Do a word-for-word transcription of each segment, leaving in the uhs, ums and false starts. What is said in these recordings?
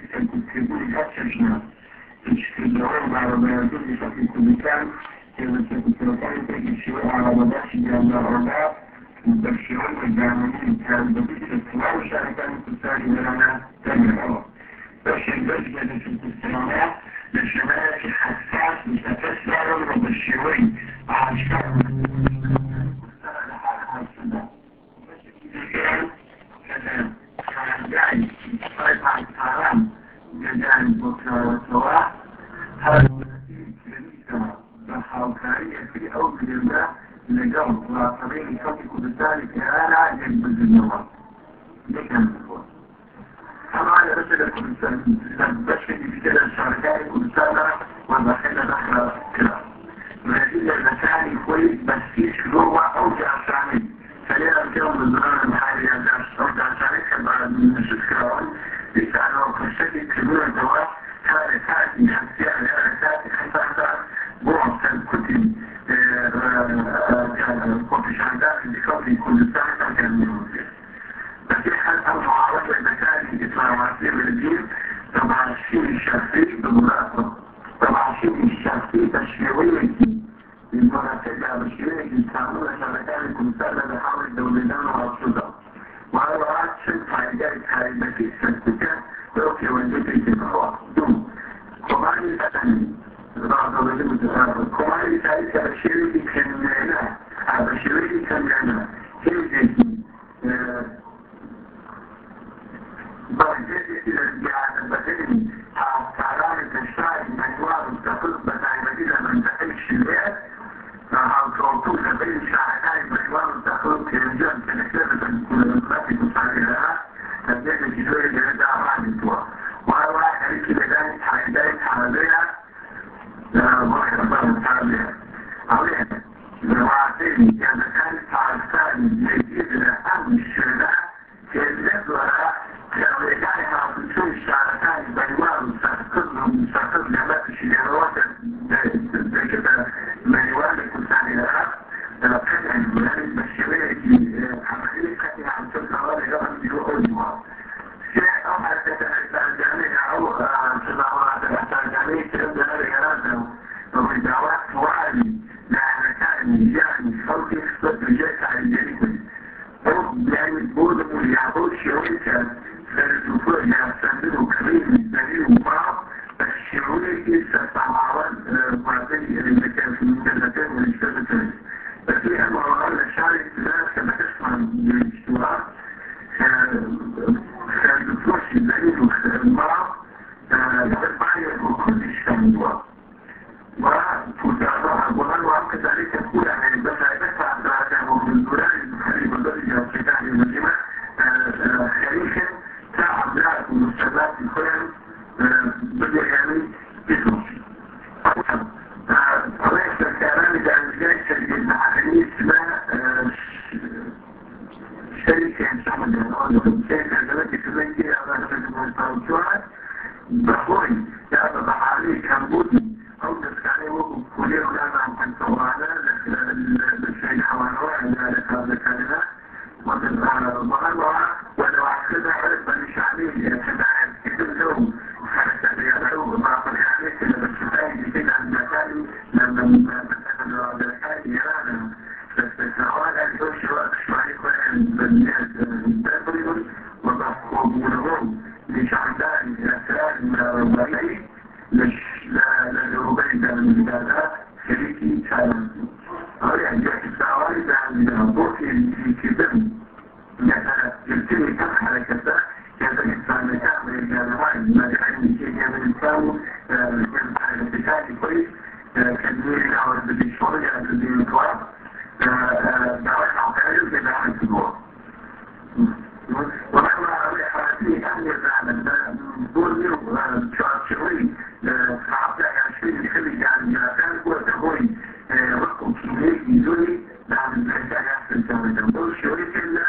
distribuire faccia الدوام على بيانات بشكل كمثال كانت على مداخل الأربعة مبشرون الجامعين كان بديل الصلاة وشاركان التسالي لنا تنمية بشر بجد في الاستماعات لشباب حساس متفسر ومبشرين عشان يعني طيب عن الحرام جدان بكرة والسواء هذا الكنيسة الحوكارية في أول الله لجوم وطبيعي يصدق بذلك أنا جنب النوم لكن الفور طبعا رسل كل سنة بشكل في كده الشركات كل سنة ودخلنا دخل كده ونزيل المكان كويس بس فيش جوه أوجع شامل فلينا بكده من الزمان المحالي أوجع شامل كبار من الشكرا ليس أنه كشكل كبير الدواء كانت هذه الحسية الأساسية حتى حتى بعض الكتب كنت شهداء في كتب كل سنة كان من بس حال المعارضة المكان في إطلاع معصير الدين طبعا الشيء الشخصي بمناسبة طبعا الشيء الشخصي تشريعي المناسبة بشريعي يستعملون شبكات كل سنة بحاول الدولدان والسودان وهذا عاد شد فائدات هاي المكيس سنتكا ويوكي وانجتي في الرواق دون كمالي فتني كمالي سايسة بشريعي كمينا بشريعي كمينا كيف بجد الارجاع البدني تعالى تشتغل مجوار مستقل بتاع مدينة من تحت الشباب أو توطوك بين شعاتي مجوار مستقل كرجال كنكتبة المكاتب المساعدة تبدأ الجزوية جلدة بعد الدواء وهو واحد عليك لذلك حاجات حالية واحد الله متعلية عليها لوعاتين يعني كانت تعرفان يجيب لأهم الشرلاء كالذات وراء كانوا يجعلها في كل الشعرتان بيوان مستقلهم مستقل جماعة الشجرات زي كده بيوان المساعدة كان المنال البشرية عملية كانت عن تلك الأولا يوم يروحوا جوا شيء أو حتى الجامعة أو سماوات الجامعة تبدأ لغرازة ومدعوات وعالي لأن كان يعني صوتي صوت رجاء على الجريمة يعني البورد واليعبود شوية فالدكتور يستخدموا كريم الدليل وبعض الشعوري يستطعمون معدلية للمكان في المجلتين والاشتغلتين بس هي المرحلة الشعري لا كما تسمع من الاشتراك فالدكتور الدليل والبعض يتبعي وكل اشتغلوا وتتابع وهل وعقد ذلك تقول يعني بس بس عبد العزام من الدولار الحريب الدولي في تحت المجمع خليفة تعب لها المستقبلات الخيام بدأ يعني بسوس رئيس الكلام إذا أنجلت المعلمين اسمها شركة انسان الأول شركة دلوقتي تبنجي على المستوى بخوي يعطى بحالي كمبودي أو تسكاني وقف كلية ولانا عن طوانا للشيء حوانوها ذلك هذا كلمة ومهلوها ولو عكسنا عرف بني شعبيه يتبعد كتب لهم حتى بيضعوه بعض الحديث اللي بسفاين كده عن مكاني لما مثلا الحاجة يرانا فاستثناء الجوش وقت شوي كوين بالناس البابريون ومولهم لشعبان الأسرار الرباعي للرباعي ده من البلاد شريكي سالم أولي أن جاءت السعوالي عن بوكي الكبير مثلا يلتمي كم حركة كذا إنسان كامل الجانبات ما يحيي شيء من الإنسان كان حركة كويس كدير أو بدي شغل أو بدي مكواب دعوات عقائل كذا عن سبوع ونحن أولي حركي أهل الزعم دول يوم شعري فعبدها عشرين يخلي عن الجلسان هو تقوي رقم كبير يزولي بعد الحسان يحسن سوى دول شوي كلا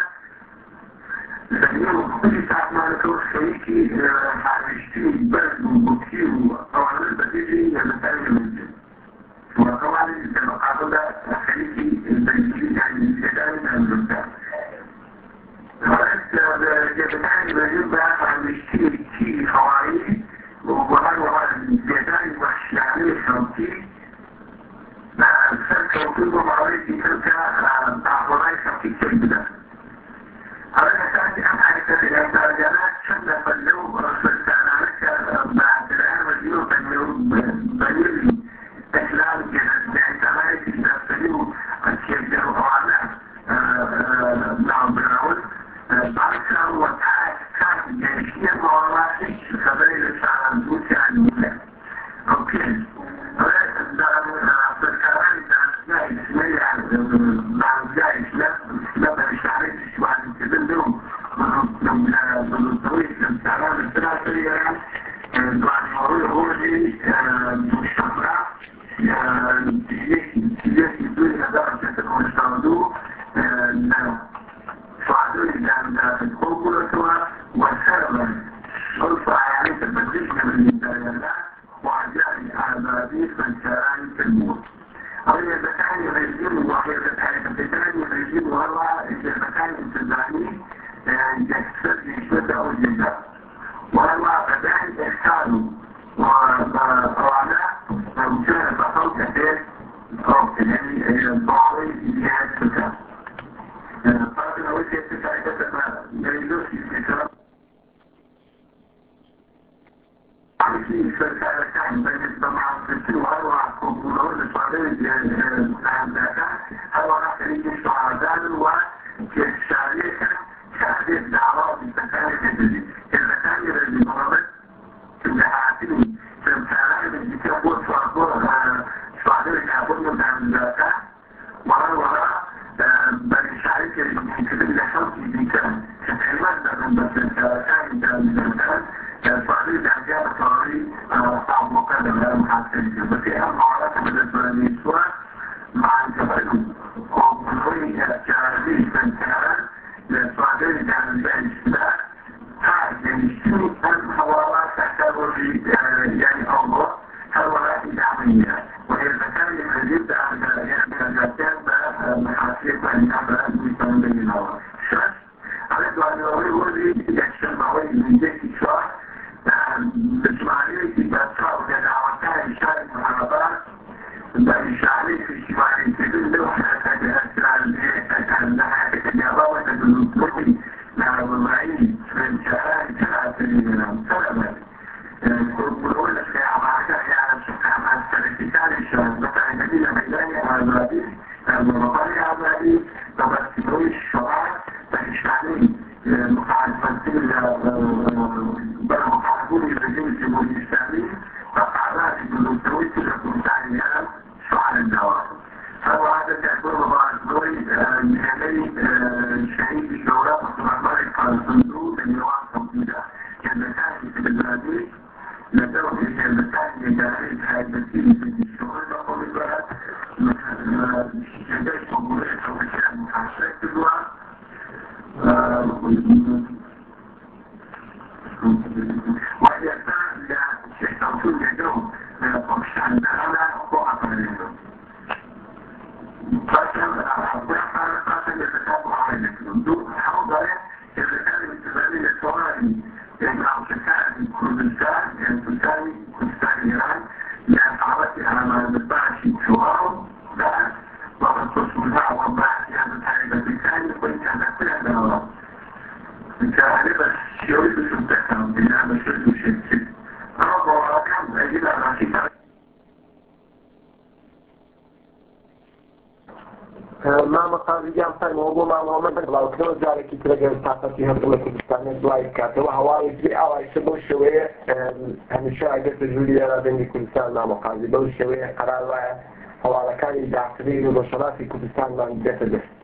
لأنه كل ساعة ما نكون شريكي حارشتي بلد وبكيو أو على البديجي لمثال المنزل وطبعا المقابلة خليكي البديجي عن الإسلام من المنزل ورأت جبتاني بجيب بقى حارشتي كي حواري سريعا بعد مرور هوري مشتغلة تيجي بدون درجة المشتغلو فعلوا إلى الكوكولة والسلام صلصة يعني تبديش من الدولة وعجائي أعمالي فانشاران في الموت أولا بكاني رجيم وحيد بكاني رجيم والله إذا بكاني انتظامي يكسر يشبه أو جدا والله بدأت إحسانه وأنا وكان بطل كثير أو يعني الضعوي جهاز سكر فأنا وجهة سكر ما يجوز يسكر في سكرتان بالنسبة مع الفتي وهو كوكولو لصالح الهندسة هو رأسي الشهداء وكالشاركة شهادة دعوة بسكارة جديدة إذا كان يريد مرض تبعاتني فمثالا من كتابه فأقول شهداء يعبون الهندسة وهو بالشاركة من كتاب الحوث بكام كتابات من بسكارتان بالنسبة فعلي الأحجاب الطواري صعب مقدم لا محاسن وفي المعارضة بالنسبة للنسوة مع التفاهم ومنوي كاربي سنتارا للصعدين كان الإجتماع هذا يعني شو الحوارات تعتبر يعني الله حوارات إدعامية وإذا كان يجب أن يتجدد محاسن أن يعمل مثل بينه شخص على أن يقول لي يجتمعوا من ذلك الشخص بإسماعيل بأسرار دعوتان شارك محاربات بإسماعيل في إسماعيل تدل لوحة أسرار أنها تتجاوز بالنسبة للمعين من شهاد ثلاثين سلمة يقولون في عمارة يعني سبحانه السلسلة الشهاد مثلا جديدة ميلاني عبادي المرطاني عبادي تبسلوي الشرعات بإسماعيل مخالفتين بالمخالفون الرجيم الجمهوري الإسلامي فقعدات بالمستويت لكم تعليمات شعر الدوام فهو هذا تعبير مباركوي نهالي شهيد الدولة وصنعباري الصندوق النواب موجودة كالمكان في البلادي لدوله كالمكان يجاري الحاجتين في الشغل وقوم البلد جديد مبارك وكان محاسك الدوام وهي فعلا يستوصل يدهم قمشان لنا وقوة منهم قسم الحضيحة قسم يتكابوا على الدوم حوضة إذا كان يتبالي الصواري يجعل سكان كردستان ينتساني كردستان إيران لأفعالتي على ما نبعش شوارهم بس وقد تصمنا وضعت هذا الحاجة بالتالي كنت على كل هذا غالبا يريد التكلم بنعمة شرك وشرك أرضى وراكم أجل الرشيد ما مقام جام فاي موضوع ما محمد لو كانوا جاري كتير طاقتي هم كل كردستان دواي كاتو وهواي في أو يسمو شوية همشة عجبت جوليا بين كردستان ما مقام بلو شوية قرار هو على كان يدعسرين وبشرات في كردستان ما نجتده